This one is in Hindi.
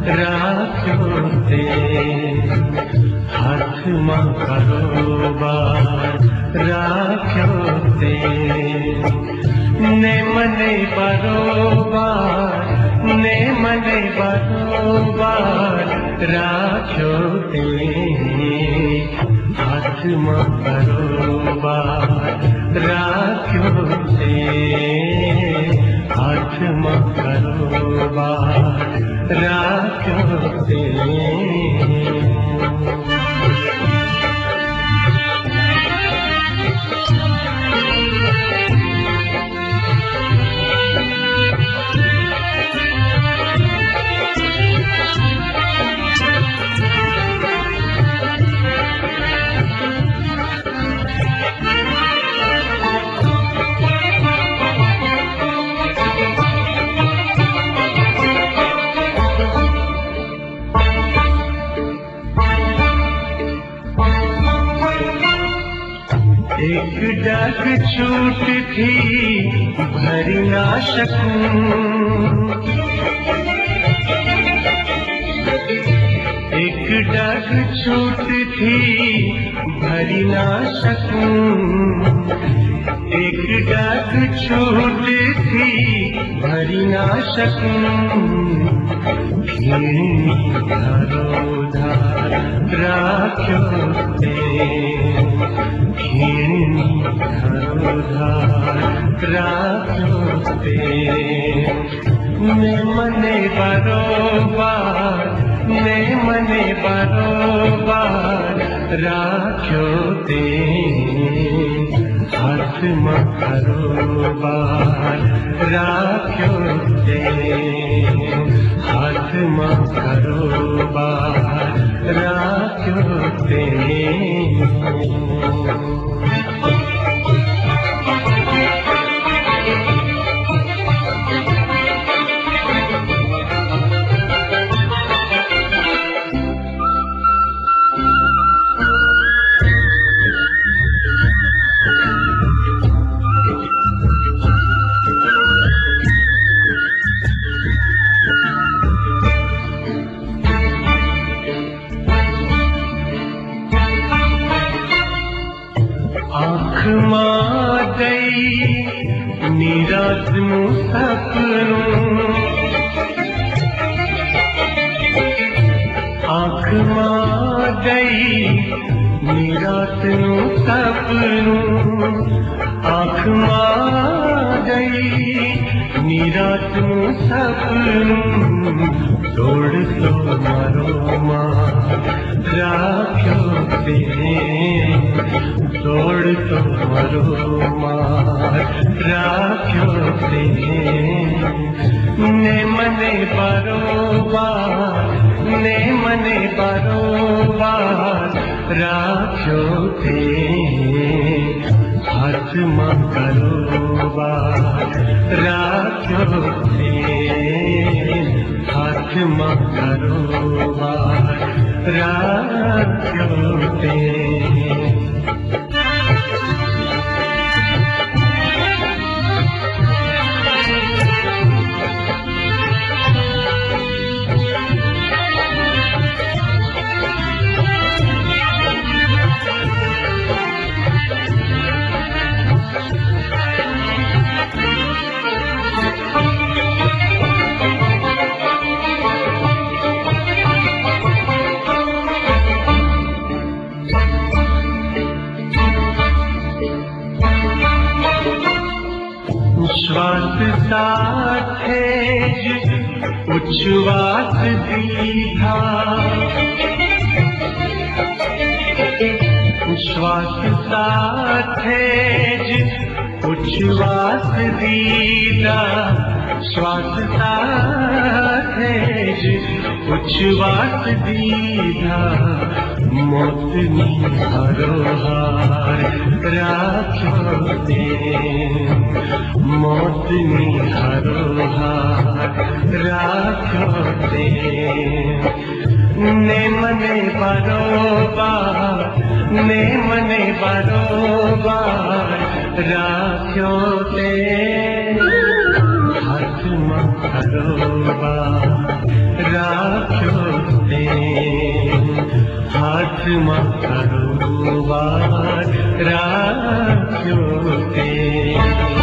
राख्यो ते हातमा कारोबार राख्यो ते ने मने बरोबार ने मने बरोबार राख्यो ते हातमा कारोबार राख्यो ते हातमा कारोबार राख्यो ते एक डग छूट थी भरी ना सकूं, एक डग छूट थी भरी ना सकूं, एक डग छूट थी भरी ना सकूं, धरोधार राख्यो ते धरोधार राख्यो ते ने मने बरोबार ने मने बरोबार राख्यो ते हातमा कारोबार राख्यो ते हातमा कारोबार राख्यो ते आँख मां गई निराशनु सपनों, आँख मां गई निराशनु सपनों, आँख मां गई निराशनु सपनों, तोड़ तो मारो मां राख्यो ते तोड़ तो मारो मार राख्यो ते ने मने बरोबार ने मने बरोबार राख्यो ते हातमा कारोबार राख्यो ते हातमा कारोबार राख्यो ते श्वास साथेज उच्छ्वास दीधा, श्वास साथेज उच्छ्वास दीदा, श्वास साथेज उच्छ्वास दीदा, मौतनी हरोहार राख्यो ते मौतनी हरोहार राख्यो ते ने मने बरोबार ने मने बरोबार राख्यो ते हाथमा हरोबार राख्यो ते हातमा तलवार राख्यो ते